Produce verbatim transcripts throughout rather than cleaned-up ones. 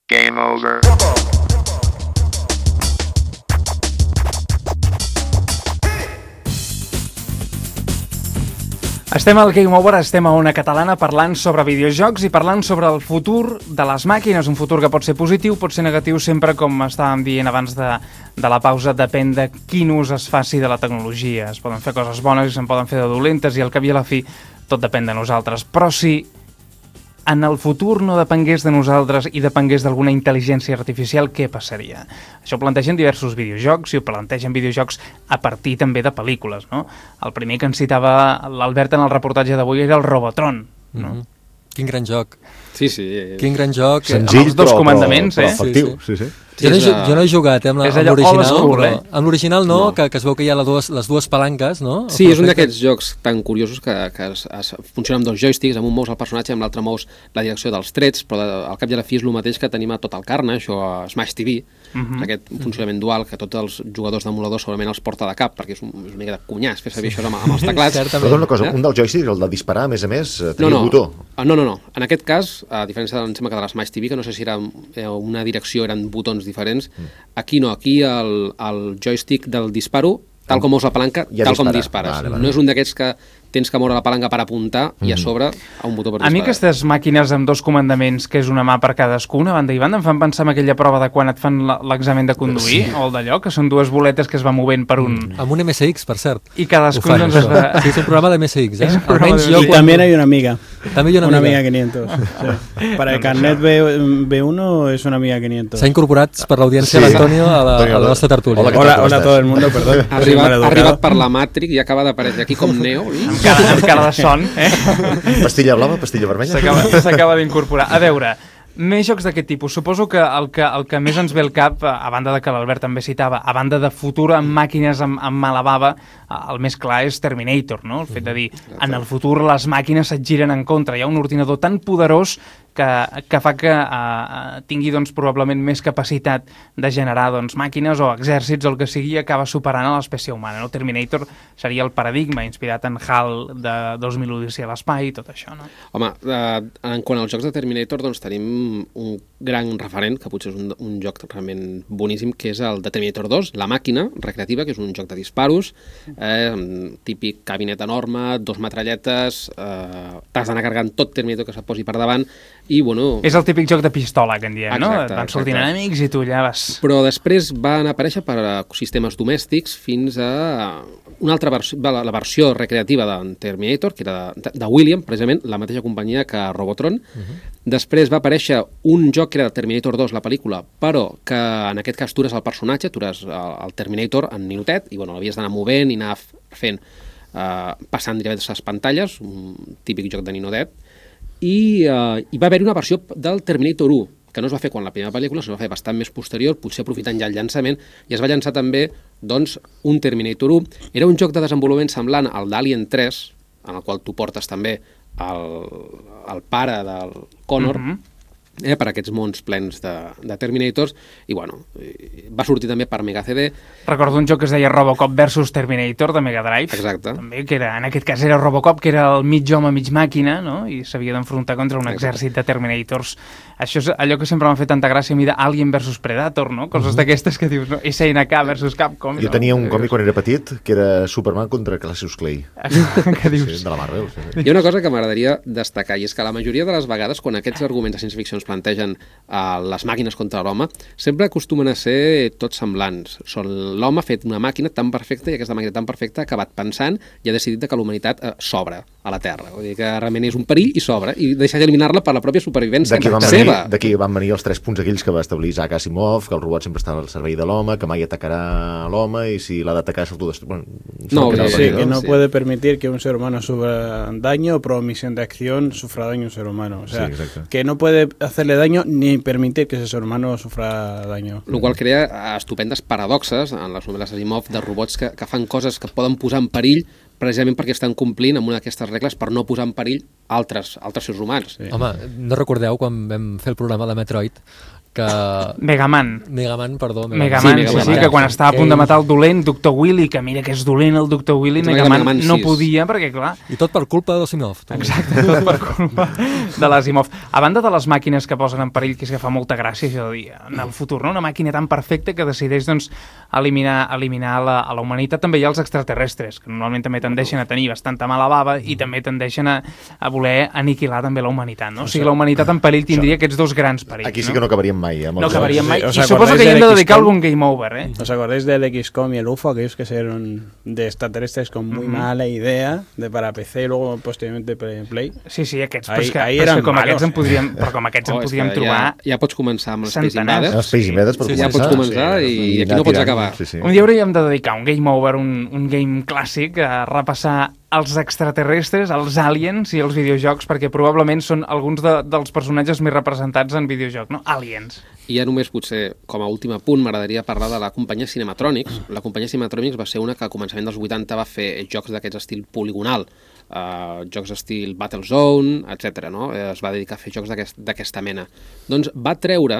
Game over. Estem al Game Over, estem a Ona Catalana parlant sobre videojocs i parlant sobre el futur de les màquines, un futur que pot ser positiu, pot ser negatiu, sempre, com estàvem dient abans de, de la pausa, depèn de quin ús es faci de la tecnologia. Es poden fer coses bones i se'n poden fer de dolentes i al cap i a la fi tot depèn de nosaltres. Però si en el futur no depengués de nosaltres i depengués d'alguna intel·ligència artificial, què passaria? Això ho plantegen diversos videojocs i ho plantegen videojocs a partir també de pel·lícules, no? El primer que ens citava l'Albert en el reportatge d'avui era el Robotron, no? Mm-hmm. Quin gran joc. Sí, sí. Quin gran joc. Senzill, amb els dos però, comandaments, però, eh? però efectiu, sí, sí. sí. Jo no, he, jo no he jugat eh, amb l'original, eh? amb l'original no, no. Que, que es veu que hi ha les dues, les dues palanques, no? Sí, és un d'aquests jocs tan curiosos que, que es, es funciona amb dos joysticks, amb un mous el personatge i amb l'altre mous la direcció dels trets, però de, al cap i a la fi és el mateix que tenim a tot el Carnage o a Smash T V, uh-huh. aquest funcionament dual que tots els jugadors d'emulador segurament els porta de cap, perquè és, un, és una mica de cunyàs fer servir sí. això amb, amb els teclats. Però una cosa, eh? un dels joysticks, el de disparar, a més a més, tenia no, no. botó. No, no, no. En aquest cas, a diferència de, em sembla que de la Smash T V, que no sé si era una direcció, eren botons diferents, mm. aquí no, aquí el, el joystick del disparo, tal com mous la palanca, ja tal dispara. com dispares. Vale, vale. No és un d'aquests que tens que moure la palanca per apuntar mm. i a sobre a un botó per disparar. A mi aquestes màquines amb dos comandaments, que és una mà per cadascuna, banda i banda, em fan pensar en aquella prova de quan et fan l'examen de conduir, sí. o el d'allò, que són dues boletes que es va movent per un... Mm. Amb un M S X, per cert. I cadascun doncs es va... Sí, és un programa de M S X, eh? Almenys jo, y quan... también hay una amiga. També hi ha una, una amiga. amiga quinientos. Sí. Para el carnet B uno es una amiga quinientos. S'ha incorporat per l'audiència sí. l'Antonio a, la, a la nostra tertúlia. Hola, hola, hola a todo el mundo, perdón. Ha arribat, ha arribat per la Matrix i acaba d'aparèixer aquí com Neo. Amb cara, amb cara de son, eh? Pastilla blava, pastilla vermella. S'acaba d'incorporar. A veure, més jocs d'aquest tipus. Suposo que el, que el que més ens ve al cap, a banda de que l'Albert també citava, a banda de futur amb màquines amb, amb mala bava, el més clar és Terminator, no? El fet de dir, en el futur les màquines se't giren en contra. Hi ha un ordinador tan poderós que, que fa que uh, tingui doncs, probablement més capacitat de generar doncs, màquines o exèrcits o el que sigui i acaba superant a l'espècie humana. No? Terminator seria el paradigma inspirat en HAL de dos mil Odissea a l'espai i tot això. No? Home, eh, en quant als jocs de Terminator doncs tenim un gran referent, que potser és un, un joc realment boníssim, que és el de Terminator dos, La Màquina Recreativa, que és un joc de disparos, eh, típic cabinet enorme, dos metralletes, eh, t'has d'anar carregant tot Terminator que se't posi per davant. I, bueno... És el típic joc de pistola que en diem, no? Et van sortint exacte. enemics i tu allà vas... Però després van aparèixer per a sistemes domèstics fins a una altra versió, la, la versió recreativa de Terminator, que era de, de William, precisament, la mateixa companyia que Robotron. Uh-huh. Després va aparèixer un joc que era Terminator dos, la pel·lícula, però que en aquest cas tu eres el personatge, tu eres el, el Terminator en ninotet, i bueno, l'havies d'anar movent i anar fent, eh, passant diverses pantalles, un típic joc de ninotet, i uh, hi va haver una versió del Terminator u, que no es va fer quan la primera pel·lícula, es va fer bastant més posterior, potser aprofitant ja el llançament, i es va llançar també doncs, un Terminator u. Era un joc de desenvolupament semblant al d'Alien tres, en el qual tu portes també el, el pare del Connor, mm-hmm. eh, per aquests mons plens de, de Terminators, i bueno, va sortir també per Mega C D. Recordo un joc que es deia Robocop versus Terminator de Mega Drive. Exacte. També, que era, en aquest cas era Robocop, que era el mig home, mig màquina, no? I s'havia d'enfrontar contra un Exacte. exèrcit de Terminators. Això és allò que sempre m'ha fet tanta gràcia a mi d'Alien versus Predator, no? Coses uh-huh. d'aquestes que dius, no? S N K versus Capcom. Jo no? tenia un còmic quan era petit, que era Superman contra Cassius Clay. Què dius? Sí, de la Marvel. Sí, sí. Hi ha una cosa que m'agradaria destacar, i és que la majoria de les vegades, quan aquests arguments de ciència-ficció ens plantegen uh, les màquines contra l'home, sempre acostumen a ser tots semblants. Són l'home ha fet una màquina tan perfecta i aquesta màquina tan perfecta ha acabat pensant i ha decidit que la humanitat uh, s'obre a la Terra. Vull dir que realment és un perill i s'obre, i deixar d'eliminar-la per la pròpia supervivència seva. D'aquí van venir els tres punts aquells que va establir Isaac Asimov, que el robot sempre està al servei de l'home, que mai atacarà l'home i si l'ha d'atacar s'autodestruirà. Bueno, no, que, sí, que no sí. puede permitir que un ser humano sufra daño o por omisión de acción sufra daño a un ser humano. O sea, sí, que no puede hacerle daño ni permitir que ese ser humano sufra daño. Lo qual crea estupendes paradoxes en les novel·les Asimov de robots que, que fan coses que poden posar en perill precisament perquè estan complint amb una d'aquestes regles per no posar en perill altres, altres seres humans. Sí. Home, no recordeu quan vam fer el programa de Metroid que... Megaman. Megaman, perdó. Megaman, sí, sí, sí, que quan estava a punt de matar el dolent, doctor Willy, que mira que és dolent el doctor Willy, Megaman, Megaman no podia, perquè clar... I tot per culpa d'Asimov. Exacte, tot per culpa de l'Asimov. A banda de les màquines que posen en perill, que és que fa molta gràcia això de dir, en el futur, no? Una màquina tan perfecta que decideix, doncs, eliminar, eliminar la, a la humanitat. També hi ha els extraterrestres, que normalment també tendeixen a tenir bastanta mala bava i també tendeixen a, a voler aniquilar també la humanitat, no? O sigui, la humanitat en perill tindria aquests dos grans perills. Aquí sí que no acabaríem mai. Eh, no acabaríem mai. Sí, I suposo que hi hem de dedicar algun game over, ¿eh? ¿Os acordáis del equis com y el U F O? Aquellos que eran de extraterrestres con muy mm-hmm. mala idea de para P C y luego posteriormente Play. Sí, sí, aquests. Ahí, però que, ahí però eren que com malos, aquests en podríem, eh? però com aquests oh, en podríem trobar... Ja, ja pots començar amb les Space centenars. Invaders. Els Space Invaders per sí, començar. Ja pots començar sí, i, i aquí no pots acabar. Sí, sí. Un dia hauríem de dedicar un game over, un, un game clàssic, a repassar els extraterrestres, els aliens i els videojocs, perquè probablement són alguns de, dels personatges més representats en videojoc, no? Aliens. I ja només, potser, com a últim punt, m'agradaria parlar de la companyia Cinematronics. La companyia Cinematronics va ser una que a començament dels vuitanta va fer jocs d'aquests estil poligonal, uh, jocs estil Battlezone, etcètera. No? Es va dedicar a fer jocs d'aquesta aquest, mena. Doncs va treure,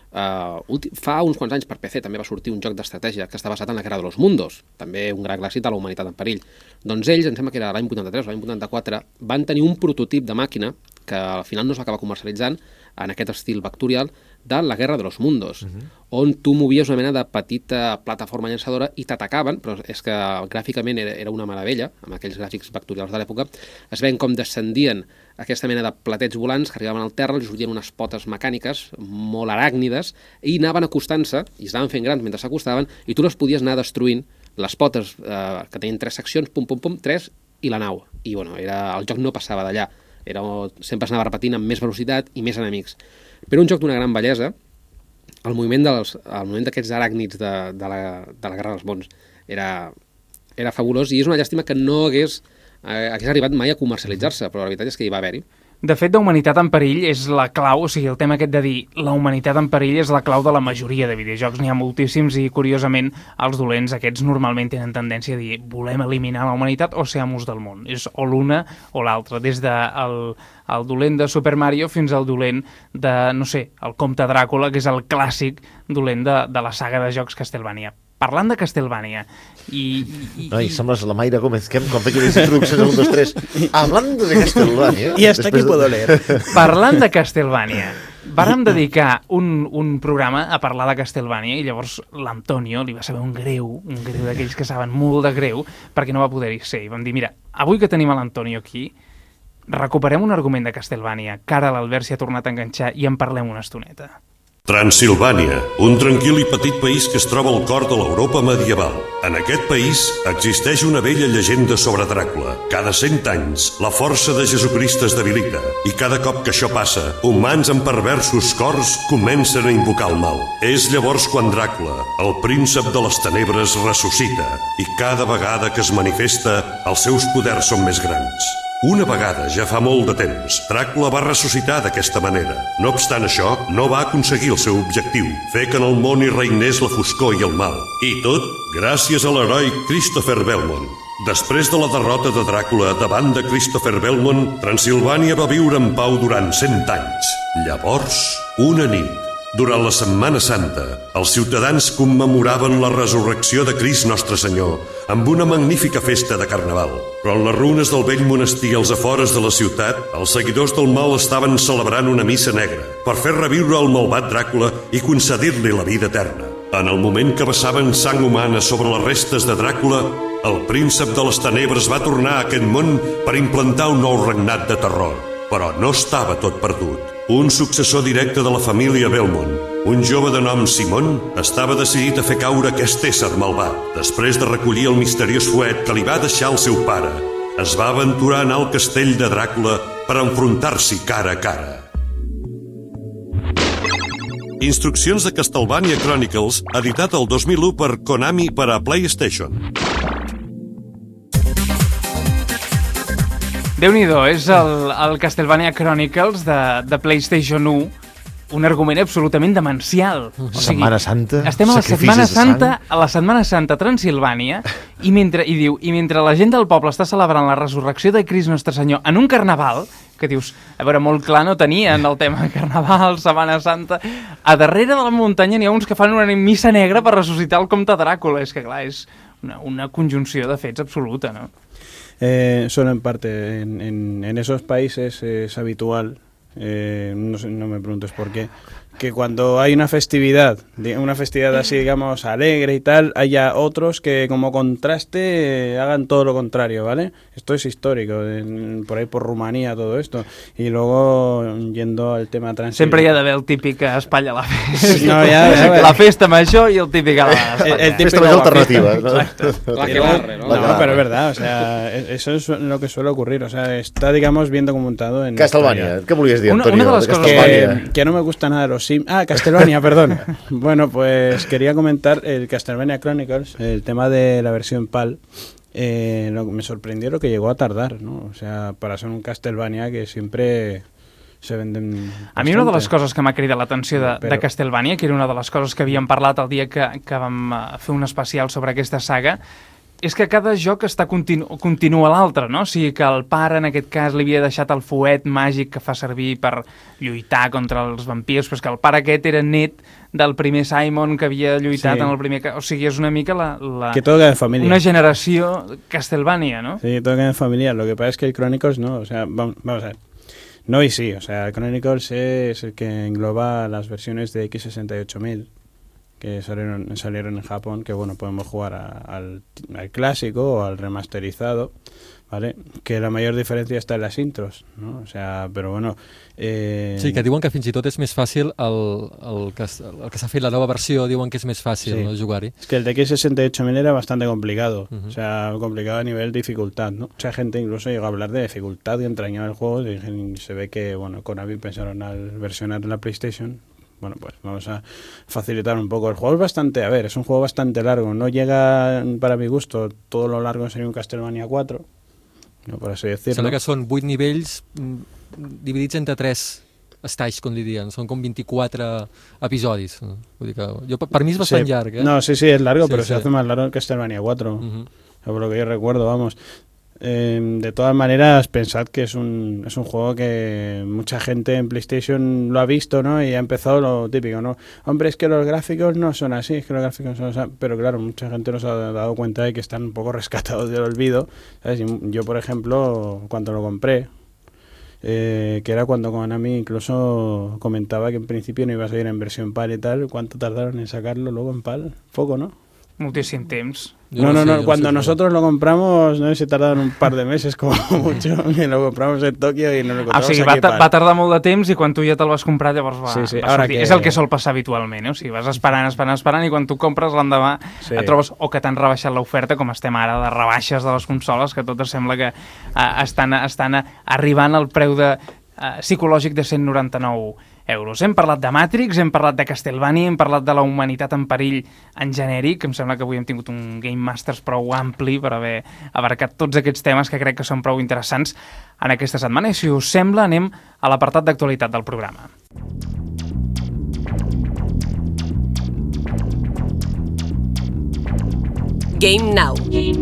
uh, fa uns quants anys per P C també va sortir un joc d'estratègia que està basat en la Guerra de los Mundos, també un gran clàssic de la humanitat en perill. Doncs ells, em sembla que era l'any vuitanta-tres o l'any vuitanta-quatre, van tenir un prototip de màquina que al final no es va acabar comercialitzant en aquest estil vectorial de la Guerra de los Mundos, uh-huh. on tu movies una mena de petita plataforma llançadora i t'atacaven, però és que gràficament era, era una meravella, amb aquells gràfics vectorials de l'època. Es veien com descendien aquesta mena de platets volants que arribaven al terra, els sortien unes potes mecàniques molt aràcnides i anaven acostant-se, i es anaven fent grans mentre s'acostaven, i tu les podies anar destruint, les potes eh, que tenien tres seccions, pum, pum, pum, tres, i la nau. I bueno, era, el joc no passava d'allà. Era, sempre s'anava repetint amb més velocitat i més enemics. Però un joc d'una gran bellesa, el moviment dels, el moviment d'aquests aràcnids de, de, la, de la Guerra dels Mons era, era fabulós i és una llàstima que no hagués, eh, hagués arribat mai a comercialitzar-se, però la veritat és que hi va haver-hi. De fet, la humanitat en perill és la clau, o sigui, el tema aquest de dir la humanitat en perill és la clau de la majoria de videojocs. N'hi ha moltíssims i, curiosament, els dolents aquests normalment tenen tendència a dir volem eliminar la humanitat o ser amos del món. És o l'una o l'altra, des del el dolent de Super Mario fins al dolent de, no sé, el Comte Dràcula, que és el clàssic dolent de, de la saga de jocs Castlevania. Parlant de Castlevania i... i, Ai, sembles la Mayra Gómez Kem quan feia les introduccions un, dos, tres. Hablando de Castlevania... I hasta aquí puedo leer. Parlant de Castlevania, vàrem dedicar un, un programa a parlar de Castlevania i llavors l'Antonio li va saber un greu, un greu d'aquells que saben molt de greu, perquè no va poder-hi ser. I vam dir, mira, avui que tenim a l'Antonio aquí, recuperem un argument de Castlevania, que ara l'Albert s'hi ha tornat a enganxar i en parlem una estoneta. Transilvània, un tranquil i petit país que es troba al cor de l'Europa medieval. En aquest país existeix una vella llegenda sobre Dràcula. Cada cent anys, la força de Jesucrist es debilita, i cada cop que això passa, humans amb perversos cors comencen a invocar el mal. És llavors quan Dràcula, el príncep de les tenebres, ressuscita, i cada vegada que es manifesta, els seus poders són més grans. Una vegada, ja fa molt de temps, Dràcula va ressuscitar d'aquesta manera. No obstant això, no va aconseguir el seu objectiu, fer que en el món hi reinés la foscor i el mal. I tot gràcies a l'heroi Christopher Belmont. Després de la derrota de Dràcula davant de Christopher Belmont, Transilvània va viure en pau durant cent anys. Llavors, una nit, durant la Setmana Santa, els ciutadans commemoraven la resurrecció de Crist Nostre Senyor amb una magnífica festa de Carnaval. Però en les runes del vell monestir als afores de la ciutat, els seguidors del mal estaven celebrant una missa negra per fer reviure el malvat Dràcula i concedir-li la vida eterna. En el moment que vessaven sang humana sobre les restes de Dràcula, el príncep de les tenebres va tornar a aquest món per implantar un nou regnat de terror. Però no estava tot perdut. Un successor directe de la família Belmont, un jove de nom Simon, estava decidit a fer caure aquest ésser malvat. Després de recollir el misteriós fuet que li va deixar el seu pare, es va aventurar a anar al castell de Dràcula per enfrontar-s'hi cara a cara. Instruccions de Castlevania Chronicles, editat el dos mil u per Konami per a PlayStation. Déu-n'hi-do, és el, el Castlevania Chronicles de, de PlayStation u, un argument absolutament demencial. O sigui, Setmana Santa, estem a la Setmana Santa, a la Setmana Santa a Transilvània, i mentre, i diu, i mentre la gent del poble està celebrant la resurrecció de Crist Nostre Senyor en un carnaval, que dius, a veure, molt clar no tenien el tema Carnaval, Setmana Santa. A darrere de la muntanya n'hi ha uns que fan una missa negra per ressuscitar el comte Dràcula. És que, clar, és una, una conjunció de fets absoluta, ¿no? Eh, solo en parte. En, en, en esos países es habitual, eh, no, sé, no me preguntes por qué, que cuando hay una festividad, una festividad así, digamos, alegre y tal, haya otros que como contraste eh, hagan todo lo contrario, ¿vale? Esto es histórico, en, por ahí por Rumanía, todo esto. Y luego, yendo al tema trans... Sempre hi ha d'haver el típic a espatlla la festa. No, ja, ja, la festa major i el típic a l'espatlla. El, el típico festa major alternativa. ¿no? La que barre, ¿no? No, pero es verdad, o sea, eso es lo que suele ocurrir, o sea, está, digamos, bien documentado en... Castlevania, ¿qué volies dir, Una, Antonio? una de les coses Que, que no me gusta nada de los Sim... Ah, Castlevania, perdón. Bueno, pues quería comentar el Castlevania Chronicles, el tema de la versión PAL. Eh, lo, me sorprendió lo que llegó a tardar, ¿no? O sea, para ser un Castlevania que siempre se venden bastante. A mi una de les coses que m'ha cridat l'atenció de, Però... de Castlevania, que era una de les coses que havíem parlat el dia que, que vam fer un especial sobre aquesta saga, és que cada joc està continu, continua l'altre, no? O sigui que el pare, en aquest cas, li havia deixat el fuet màgic que fa servir per lluitar contra els vampirs, però és que el pare aquest era net del primer Simon que havia lluitat sí. en el primer... O sigui, és una mica la... la que todo queda en familia. Una generació Castlevania, ¿no? Sí, todo queda en familia. Lo que pasa es que el Chronicles no, o sea, vamos, vamos a ver. No y sí, o sea, el Chronicles es el que engloba las versiones de X sesenta y ocho mil. Que salieron, salieron en Japón, que bueno, podemos jugar a, al, al clásico o al remasterizado, ¿vale? Que la mayor diferencia está en las intros, ¿no? O sea, pero bueno... Eh... Sí, que diuen que fins i tot és més fàcil el, el que, el que s'ha fet la nova versió, diuen que és més fàcil, sí. no, jugar-hi. Es que el de X sesenta y ocho mil era bastante complicado, uh-huh. o sea, complicado a nivel de dificultad, ¿no? Mucha gente incluso llegó a hablar de dificultad y entrañaba el juego, y se ve que, bueno, Konami pensaron al versionar la PlayStation... Bueno, pues vamos a facilitar un poco. El juego es bastante, a ver, es un juego bastante largo. No llega, para mi gusto, todo lo largo sería un Castlevania cuatro, no por así decirlo. Sembla que són vuit nivells dividits entre tres estalls, com li diuen. Són com vint-i-quatre episodis. Vull dir que jo, per mi és bastant sí. llarg. Eh? No, sí, sí, es largo, sí, pero sí. se hace más largo el Castlevania cuatro. Uh-huh. Por lo que yo recuerdo, vamos. Eh, de todas maneras, pensad que es un, es un juego que mucha gente en PlayStation lo ha visto, ¿no? Y ha empezado lo típico, ¿no? Hombre, es que los gráficos no son así, es que los gráficos son así. Pero claro, mucha gente nos ha dado cuenta de que están un poco rescatados del olvido, ¿sabes? Y yo, por ejemplo, cuando lo compré, eh, que era cuando Konami incluso comentaba que en principio no iba a salir en versión PAL y tal, ¿cuánto tardaron en sacarlo luego en PAL? Poco, ¿no? Moltíssim temps. No, no, no, cuando nosotros lo compramos, no sé si tardaron un par de meses como mucho, y lo compramos en Tokio y nos lo encontramos ah, o sigui, aquí. Va, va tardar molt de temps i quan tu ja te'l vas comprar llavors va, sí, sí. va sortir. Que... És el que sol passar habitualment, eh? O sigui, vas esperant, esperant, esperant i quan tu compres l'endemà sí. et trobes o que t'han rebaixat l'oferta, com estem ara de rebaixes de les consoles, que totes sembla que uh, estan, estan arribant al preu de, uh, psicològic de cent noranta-nou euros. Hem parlat de Matrix, hem parlat de Castlevania, hem parlat de la humanitat en perill en genèric, em sembla que avui hem tingut un Game Masters prou ampli per haver abarcat tots aquests temes que crec que són prou interessants en aquesta setmana. I si us sembla, anem a l'apartat d'actualitat del programa. Game Now.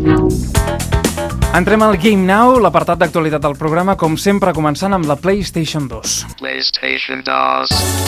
Entrem al Game Now, l'apartat d'actualitat del programa, com sempre, començant amb la PlayStation dos. PlayStation dos.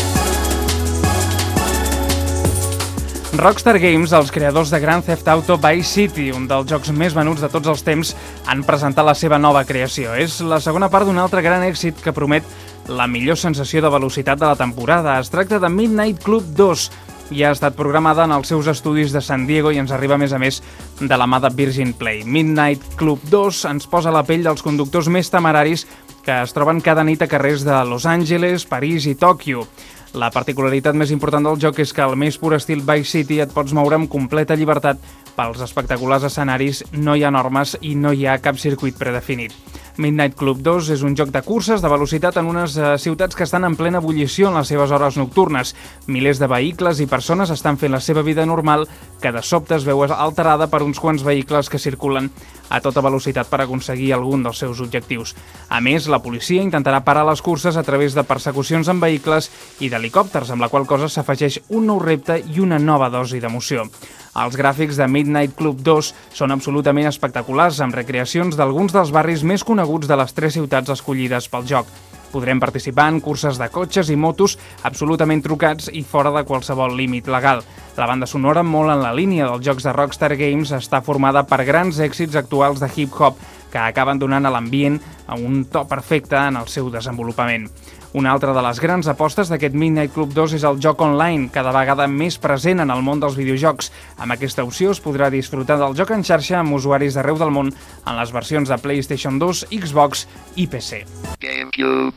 Rockstar Games, els creadors de Grand Theft Auto Vice City, un dels jocs més venuts de tots els temps, han presentat la seva nova creació. És la segona part d'un altre gran èxit que promet la millor sensació de velocitat de la temporada. Es tracta de Midnight Club dos, i ha estat programada en els seus estudis de San Diego i ens arriba, a més a més, de la mà de Virgin Play. Midnight Club dos ens posa a la pell dels conductors més temeraris que es troben cada nit a carrers de Los Angeles, París i Tòquio. La particularitat més important del joc és que al més pur estil Vice City et pots moure amb completa llibertat pels espectaculars escenaris, no hi ha normes i no hi ha cap circuit predefinit. Midnight Club dos és un joc de curses de velocitat en unes uh, ciutats que estan en plena ebullició en les seves hores nocturnes. Milers de vehicles i persones estan fent la seva vida normal, que de sobte es veu alterada per uns quants vehicles que circulen a tota velocitat per aconseguir algun dels seus objectius. A més, la policia intentarà parar les curses a través de persecucions amb vehicles i d'helicòpters, amb la qual cosa s'afegeix un nou repte i una nova dosi d'emoció. Els gràfics de Midnight Club dos són absolutament espectaculars, amb recreacions d'alguns dels barris més coneguts de les tres ciutats escollides pel joc. Podrem participar en curses de cotxes i motos absolutament trucats i fora de qualsevol límit legal. La banda sonora, molt en la línia dels jocs de Rockstar Games, està formada per grans èxits actuals de hip-hop que acaben donant a l'ambient un to perfecte en el seu desenvolupament. Una altra de les grans apostes d'aquest Midnight Club dos és el joc online, cada vegada més present en el món dels videojocs. Amb aquesta opció es podrà disfrutar del joc en xarxa amb usuaris d'arreu del món en les versions de PlayStation dos, Xbox i P C. GameCube.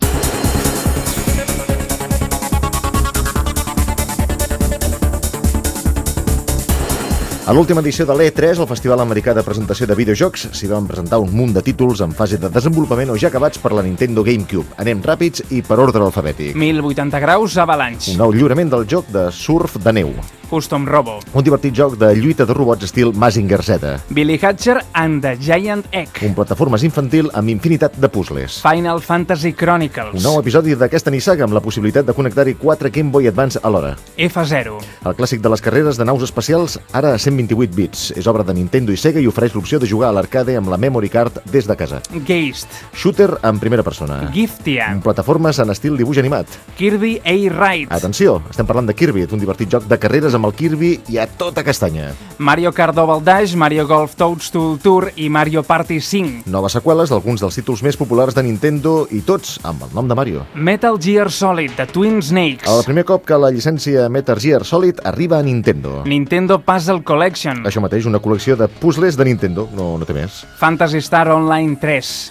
A l'última edició de l'E tres, el Festival Americà de Presentació de Videojocs, s'hi van presentar un munt de títols en fase de desenvolupament o ja acabats per la Nintendo GameCube. Anem ràpids i per ordre alfabètic. mil vuitanta graus Avalanche. Un nou lliurament del joc de surf de neu. Custom Robo. Un divertit joc de lluita de robots estil Mazinger Z. Billy Hatcher and the Giant Egg. Un plataformes infantil amb infinitat de puzzles. Final Fantasy Chronicles. Un nou episodi d'aquesta nissaga amb la possibilitat de connectar-hi quatre Game Boy Advance alhora. F zero. El clàssic de les carreres de naus espacials, ara a cent vint-i-vuit bits. És obra de Nintendo i Sega i ofereix l'opció de jugar a l'arcade amb la memory card des de casa. Geist. Shooter en primera persona. Giftia. Un plataformes en estil dibuix animat. Kirby Air Ride. Atenció, estem parlant de Kirby, un divertit joc de carreres amb el Kirby i a tota castanya. Mario Kart Double Dash, Mario Golf Toadstool Tour i Mario Party cinc. Noves seqüeles d'alguns dels títols més populars de Nintendo i tots amb el nom de Mario. Metal Gear Solid, The Twin Snakes. El primer cop que la llicència Metal Gear Solid arriba a Nintendo. Nintendo Puzzle Collection. Això mateix, una col·lecció de puzzles de Nintendo, no, no té més. Phantasy Star Online tres.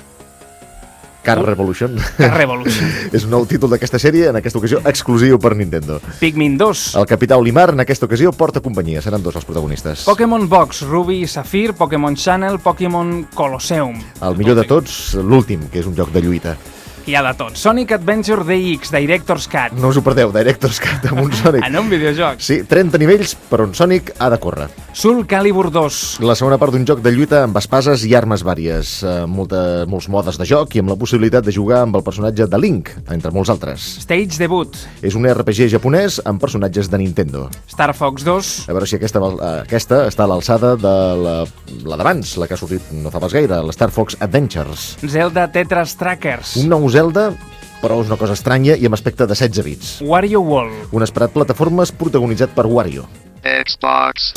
Car Revolution. Car Revolution. És un nou títol d'aquesta sèrie, en aquesta ocasió exclusiu per Nintendo. Pikmin dos. El capità Olimar, en aquesta ocasió, porta companyia. Seran dos els protagonistes. Pokémon Box, Ruby i Safir, Pokémon Channel, Pokémon Colosseum. El millor de tots, l'últim, que és un joc de lluita. Hi ha de tot. Sonic Adventure D X, Director's Cut. No us ho perdeu, Director's Cut amb un Sonic. En un videojoc. Sí, trenta nivells per on Sonic ha de córrer. Soul Calibur dos. La segona part d'un joc de lluita amb espases i armes vàries, eh, molta, molts modes de joc i amb la possibilitat de jugar amb el personatge de Link, entre molts altres. Stage Debut. És un R P G japonès amb personatges de Nintendo. Star Fox dos. A veure si aquesta, aquesta està a l'alçada de la, la d'abans, la que ha sortit no fa pas gaire, l'Star Fox Adventures. Zelda Tetris Trackers. Un nou Zelda, però és una cosa estranya i amb aspecte de setze bits. Wario World. Un esperat plataformes protagonitzat per Wario. Xbox.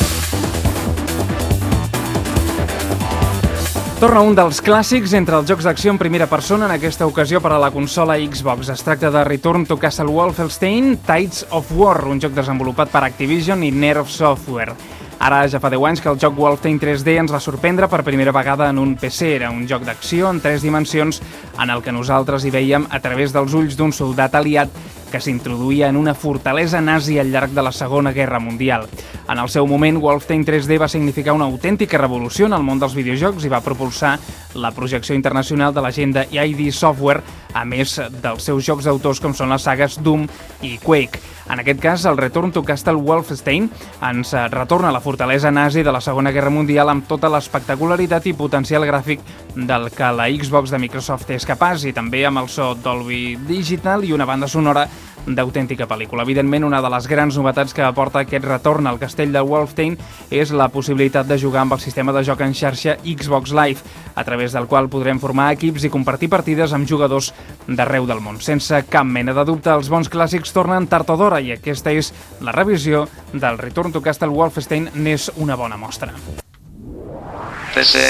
Torna un dels clàssics entre els jocs d'acció en primera persona, en aquesta ocasió per a la consola Xbox. Es tracta de Return to Castle Wolfenstein Tides of War, un joc desenvolupat per Activision i Nerve Software. Ara ja fa deu anys que el joc Wolfenstein tres D ens va sorprendre per primera vegada en un P C. Era un joc d'acció en tres dimensions en el que nosaltres hi veiem a través dels ulls d'un soldat aliat que s'introduïa en una fortalesa nazi al llarg de la Segona Guerra Mundial. En el seu moment, Wolfenstein tres D va significar una autèntica revolució en el món dels videojocs i va propulsar la projecció internacional de la gent de I D Software, a més dels seus jocs d'autors com són les sagues Doom i Quake. En aquest cas, el Return to Castle Wolfenstein ens retorna a la fortalesa nazi de la Segona Guerra Mundial amb tota l'espectacularitat i potencial gràfic del que la Xbox de Microsoft és capaç, i també amb el so Dolby Digital i una banda sonora d'autèntica pel·lícula. Evidentment, una de les grans novetats que aporta aquest retorn al castell de Wolfenstein és la possibilitat de jugar amb el sistema de joc en xarxa Xbox Live, a través del qual podrem formar equips i compartir partides amb jugadors d'arreu del món. Sense cap mena de dubte, els bons clàssics tornen tard o d'hora, i aquesta és la revisió del Return to Castle Wolfenstein, n'és una bona mostra. P C.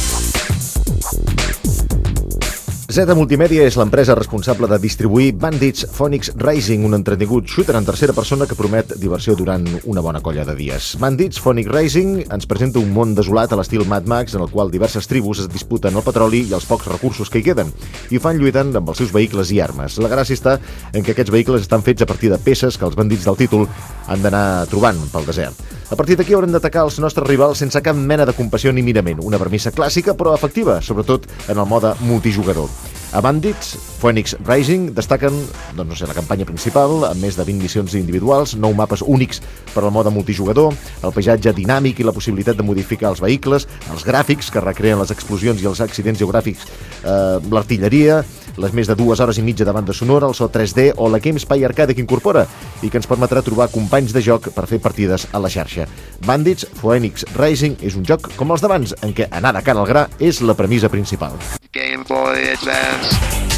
Zeta Multimèdia és l'empresa responsable de distribuir Bandits Phoenix Rising, un entretingut shooter en tercera persona que promet diversió durant una bona colla de dies. Bandits Phoenix Rising ens presenta un món desolat a l'estil Mad Max, en el qual diverses tribus es disputen el petroli i els pocs recursos que hi queden, i ho fan lluitant amb els seus vehicles i armes. La gràcia està en que aquests vehicles estan fets a partir de peces que els bandits del títol han d'anar trobant pel desert. A partir d'aquí haurem d'atacar els nostres rivals sense cap mena de compassió ni mirament, una premissa clàssica però efectiva, sobretot en el mode multijugador. A Bandits Phoenix Rising destaquen, doncs no sé, la campanya principal, amb més de vint missions individuals, nou mapes únics per al mode multijugador, el paisatge dinàmic i la possibilitat de modificar els vehicles, els gràfics que recreen les explosions i els accidents geogràfics, eh, l'artilleria, les més de dues hores i mitja de banda sonora, el so tres D o la GameSpy Arcade que incorpora i que ens permetrà trobar companys de joc per fer partides a la xarxa. Bandits Phoenix Rising és un joc com els d'abans, en què anar de cara al gra és la premissa principal. Game Boy Advance.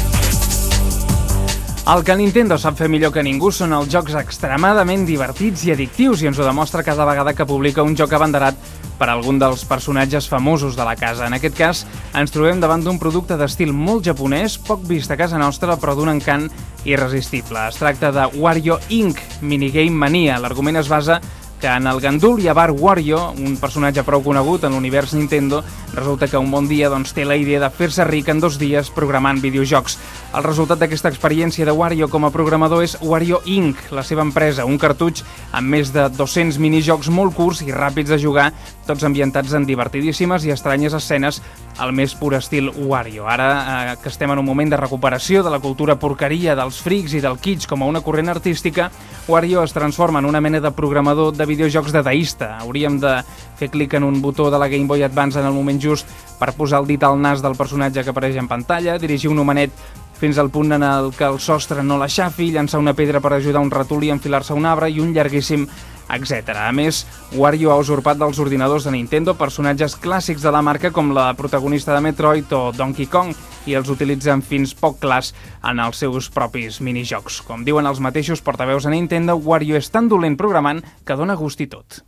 El que Nintendo sap fer millor que ningú són els jocs extremadament divertits i addictius, i ens ho demostra cada vegada que publica un joc abanderat per algun dels personatges famosos de la casa. En aquest cas, ens trobem davant d'un producte d'estil molt japonès, poc vist a casa nostra, però d'un encant irresistible. Es tracta de Wario incorporated. Minigame Mania. L'argument es basa que en el gandul i avar Wario, un personatge prou conegut en l'univers Nintendo, resulta que un bon dia doncs, té la idea de fer-se ric en dos dies programant videojocs. El resultat d'aquesta experiència de Wario com a programador és Wario incorporated, la seva empresa, un cartutx amb més de dos-cents minijocs molt curts i ràpids de jugar, tots ambientats en divertidíssimes i estranyes escenes al més pur estil Wario. Ara eh, que estem en un moment de recuperació de la cultura porqueria dels frics i del kitsch com a una corrent artística, Wario es transforma en una mena de programador de videojocs dadaista. Hauríem de fer clic en un botó de la Game Boy Advance en el moment just per posar el dit al nas del personatge que apareix en pantalla, dirigir un homenet fins al punt en el que el sostre no l'aixafi, llançar una pedra per ajudar un ratolí a enfilar-se a un arbre i un llarguíssim etcètera. A més, Wario ha usurpat dels ordinadors de Nintendo personatges clàssics de la marca com la protagonista de Metroid o Donkey Kong i els utilitza amb fins poc clars en els seus propis minijocs. Com diuen els mateixos portaveus a Nintendo, Wario és tan dolent programant que dona gust i tot.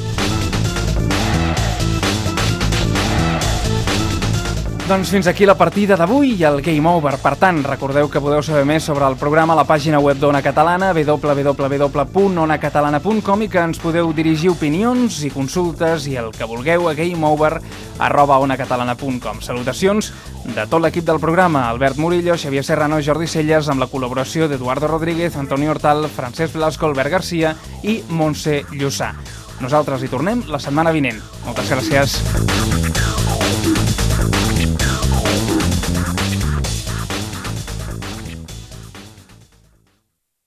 Doncs fins aquí la partida d'avui i el Game Over. Per tant, recordeu que podeu saber més sobre el programa a la pàgina web d'Ona Catalana, w w w punt ona catalana punt com, i que ens podeu dirigir opinions i consultes i el que vulgueu a gameover arroba onacatalana punt com. Salutacions de tot l'equip del programa, Albert Murillo, Xavier Serrano, Jordi Celles, amb la col·laboració d'Eduardo Rodríguez, Antoni Hortal, Francesc Velasco, Albert Garcia i Montse Llussà. Nosaltres hi tornem la setmana vinent. Moltes gràcies.